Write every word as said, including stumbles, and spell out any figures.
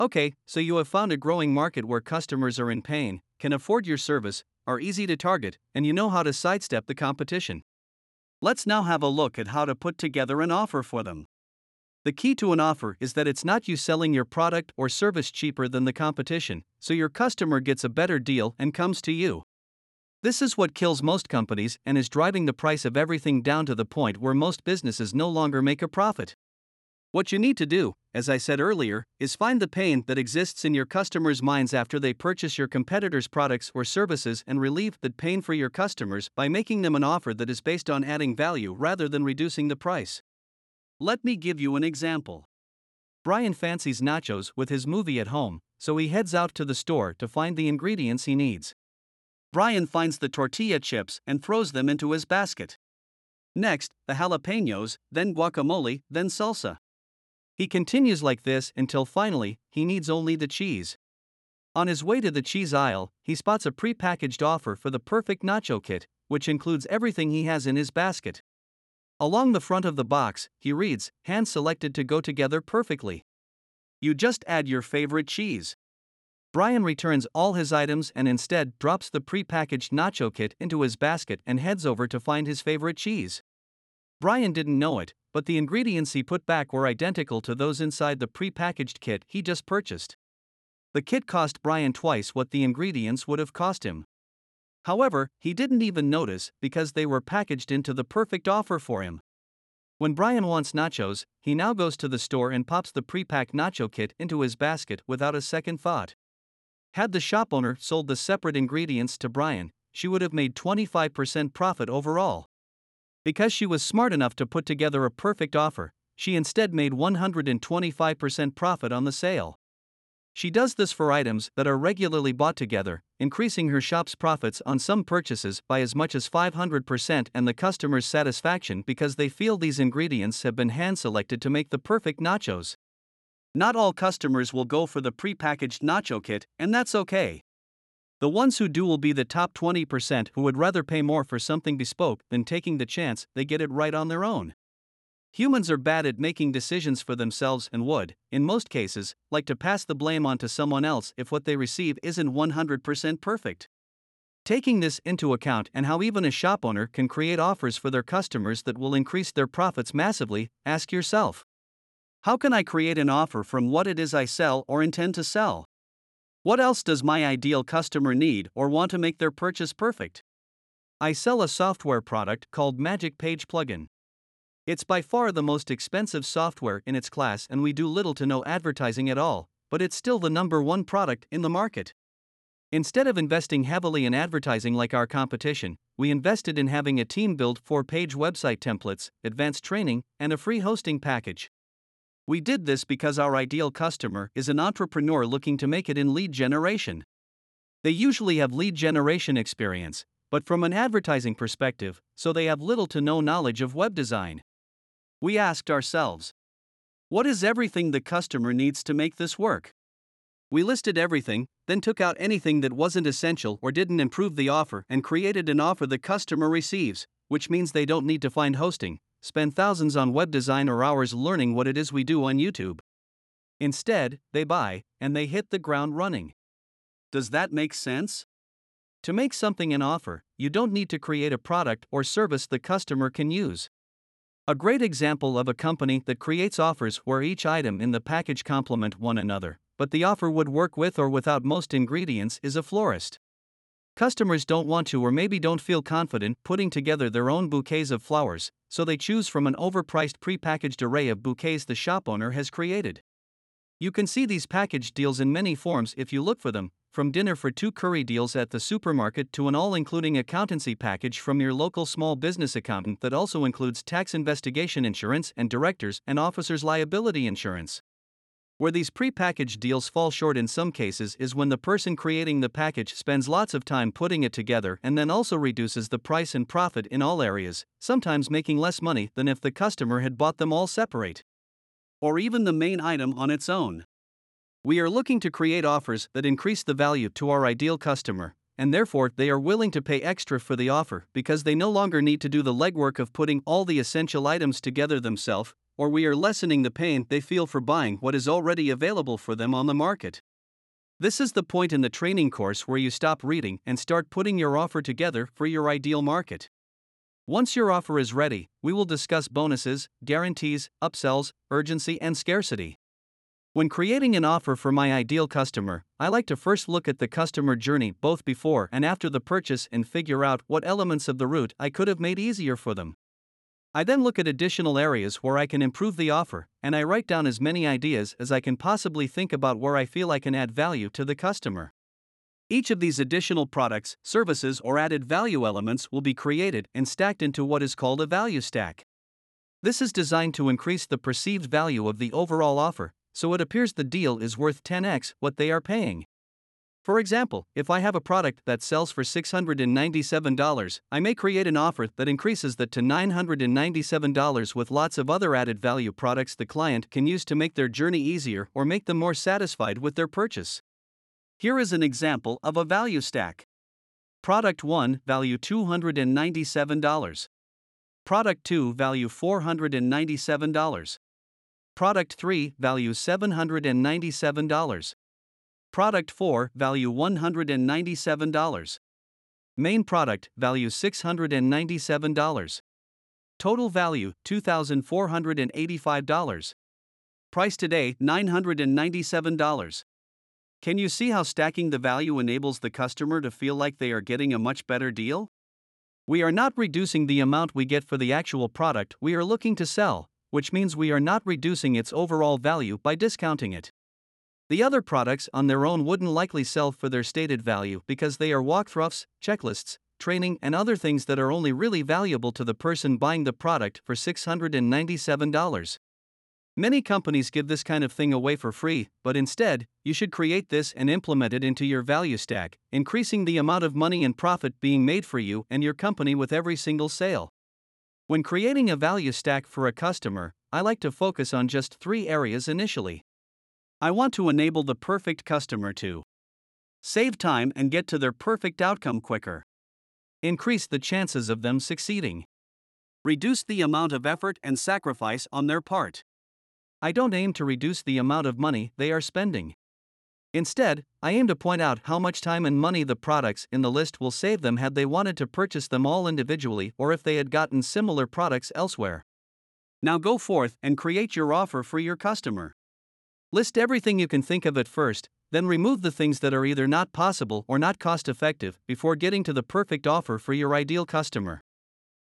Okay, so you have found a growing market where customers are in pain, can afford your service, are easy to target, and you know how to sidestep the competition. Let's now have a look at how to put together an offer for them. The key to an offer is that it's not you selling your product or service cheaper than the competition, so your customer gets a better deal and comes to you. This is what kills most companies and is driving the price of everything down to the point where most businesses no longer make a profit. What you need to do, as I said earlier, is find the pain that exists in your customers' minds after they purchase your competitors' products or services and relieve that pain for your customers by making them an offer that is based on adding value rather than reducing the price. Let me give you an example. Brian fancies nachos with his movie at home, so he heads out to the store to find the ingredients he needs. Brian finds the tortilla chips and throws them into his basket. Next, the jalapenos, then guacamole, then salsa. He continues like this until finally, he needs only the cheese. On his way to the cheese aisle, he spots a pre-packaged offer for the perfect nacho kit, which includes everything he has in his basket. Along the front of the box, he reads, hand-selected to go together perfectly. You just add your favorite cheese. Brian returns all his items and instead drops the pre-packaged nacho kit into his basket and heads over to find his favorite cheese. Brian didn't know it, but the ingredients he put back were identical to those inside the pre-packaged kit he just purchased. The kit cost Brian twice what the ingredients would have cost him. However, he didn't even notice because they were packaged into the perfect offer for him. When Brian wants nachos, he now goes to the store and pops the pre-packed nacho kit into his basket without a second thought. Had the shop owner sold the separate ingredients to Brian, she would have made twenty-five percent profit overall. Because she was smart enough to put together a perfect offer, she instead made one hundred twenty-five percent profit on the sale. She does this for items that are regularly bought together, increasing her shop's profits on some purchases by as much as five hundred percent and the customer's satisfaction because they feel these ingredients have been hand-selected to make the perfect nachos. Not all customers will go for the pre-packaged nacho kit, and that's okay. The ones who do will be the top twenty percent who would rather pay more for something bespoke than taking the chance they get it right on their own. Humans are bad at making decisions for themselves and would, in most cases, like to pass the blame onto someone else if what they receive isn't one hundred percent perfect. Taking this into account and how even a shop owner can create offers for their customers that will increase their profits massively, ask yourself, how can I create an offer from what it is I sell or intend to sell? What else does my ideal customer need or want to make their purchase perfect? I sell a software product called Magic Page Plugin. It's by far the most expensive software in its class and we do little to no advertising at all, but it's still the number one product in the market. Instead of investing heavily in advertising like our competition, we invested in having a team build four-page website templates, advanced training, and a free hosting package. We did this because our ideal customer is an entrepreneur looking to make it in lead generation. They usually have lead generation experience, but from an advertising perspective, so they have little to no knowledge of web design. We asked ourselves, what is everything the customer needs to make this work? We listed everything, then took out anything that wasn't essential or didn't improve the offer and created an offer the customer receives, which means they don't need to find hosting, spend thousands on web design or hours learning what it is we do on YouTube. Instead, they buy, and they hit the ground running. Does that make sense? To make something an offer, you don't need to create a product or service the customer can use. A great example of a company that creates offers where each item in the package complement one another, but the offer would work with or without most ingredients is a florist. Customers don't want to or maybe don't feel confident putting together their own bouquets of flowers, so they choose from an overpriced pre-packaged array of bouquets the shop owner has created. You can see these package deals in many forms if you look for them, from dinner for two curry deals at the supermarket to an all-including accountancy package from your local small business accountant that also includes tax investigation insurance and directors and officers' liability insurance. Where these pre-packaged deals fall short in some cases is when the person creating the package spends lots of time putting it together and then also reduces the price and profit in all areas, sometimes making less money than if the customer had bought them all separate. Or even the main item on its own. We are looking to create offers that increase the value to our ideal customer, and therefore they are willing to pay extra for the offer because they no longer need to do the legwork of putting all the essential items together themselves, or we are lessening the pain they feel for buying what is already available for them on the market. This is the point in the training course where you stop reading and start putting your offer together for your ideal market. Once your offer is ready, we will discuss bonuses, guarantees, upsells, urgency, and scarcity. When creating an offer for my ideal customer, I like to first look at the customer journey both before and after the purchase and figure out what elements of the route I could have made easier for them. I then look at additional areas where I can improve the offer, and I write down as many ideas as I can possibly think about where I feel I can add value to the customer. Each of these additional products, services, or added value elements will be created and stacked into what is called a value stack. This is designed to increase the perceived value of the overall offer, so it appears the deal is worth ten x what they are paying. For example, if I have a product that sells for six hundred ninety-seven dollars, I may create an offer that increases that to nine hundred ninety-seven dollars with lots of other added value products the client can use to make their journey easier or make them more satisfied with their purchase. Here is an example of a value stack. Product one, value two hundred ninety-seven dollars. Product two, value four hundred ninety-seven dollars. Product three, value seven hundred ninety-seven dollars. Product four, value one hundred ninety-seven dollars. Main product, value six hundred ninety-seven dollars. Total value, two thousand four hundred eighty-five dollars. Price today, nine hundred ninety-seven dollars. Can you see how stacking the value enables the customer to feel like they are getting a much better deal? We are not reducing the amount we get for the actual product we are looking to sell, which means we are not reducing its overall value by discounting it. The other products on their own wouldn't likely sell for their stated value because they are walkthroughs, checklists, training, and other things that are only really valuable to the person buying the product for six hundred ninety-seven dollars. Many companies give this kind of thing away for free, but instead, you should create this and implement it into your value stack, increasing the amount of money and profit being made for you and your company with every single sale. When creating a value stack for a customer, I like to focus on just three areas initially. I want to enable the perfect customer to save time and get to their perfect outcome quicker, increase the chances of them succeeding, reduce the amount of effort and sacrifice on their part. I don't aim to reduce the amount of money they are spending. Instead, I aim to point out how much time and money the products in the list will save them had they wanted to purchase them all individually or if they had gotten similar products elsewhere. Now go forth and create your offer for your customer. List everything you can think of at first, then remove the things that are either not possible or not cost-effective before getting to the perfect offer for your ideal customer.